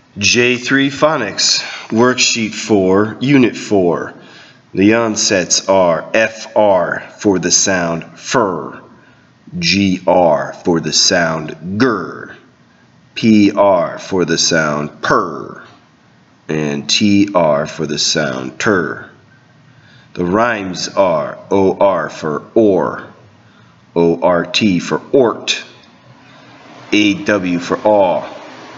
J3 Phonics, Worksheet 4, Unit 4. The onsets are FR for the sound fur, GR for the sound gur, PR for the sound purr, and TR for the sound tur. The rhymes are OR for or, ORT for ort, AW for aw,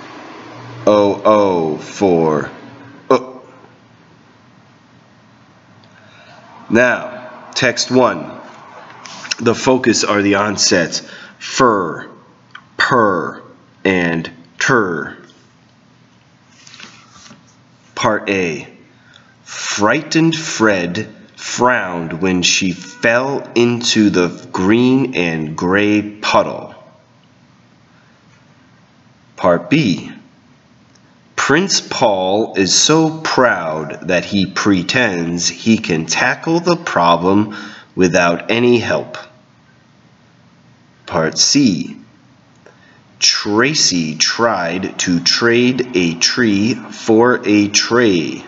OO for Now, text 1. The focus are the onsets fur, purr, and tur. Part A. Frightened Fred frowned when she fell into the green and gray puddle. Part B. Prince Paul is so proud that he pretends he can tackle the problem without any help. Part C. Tracy tried to trade a tree for a tray.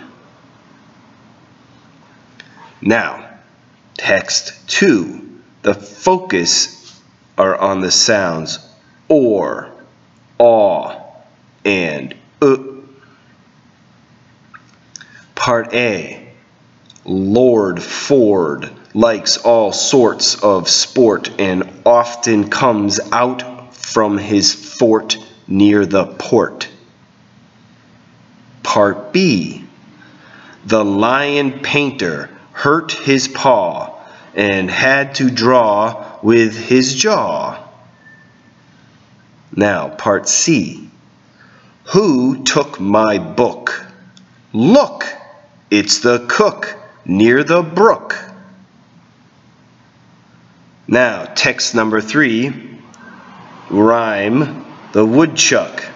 Now, text 2. The focus are on the sounds or, aw, and Part A. Lord Ford likes all sorts of sport and often comes out from his fort near the port. Part B. The lion painter hurt his paw and had to draw with his jaw. Now, Part C. Who took my book? Look! It's the cook near the brook. Now, text number 3, rhyme the woodchuck.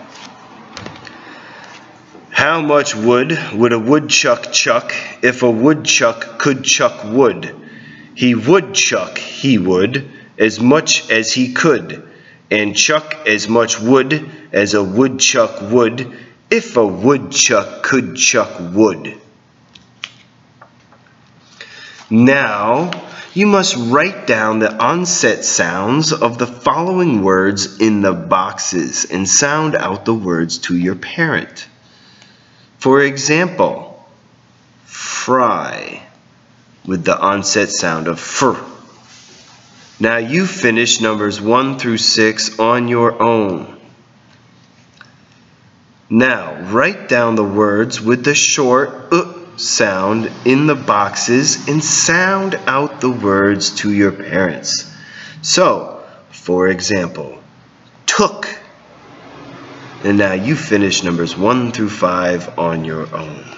How much wood would a woodchuck chuck if a woodchuck could chuck wood? He would chuck, he would, as much as he could, and chuck as much wood as a woodchuck would if a woodchuck could chuck wood. Now, you must write down the onset sounds of the following words in the boxes and sound out the words to your parent. For example, fry with the onset sound of fr. Now you finish numbers 1 through 6 on your own. Now write down the words with the short sound in the boxes and sound out the words to your parents. So, for example, took. And now you finish numbers 1 through 5 on your own.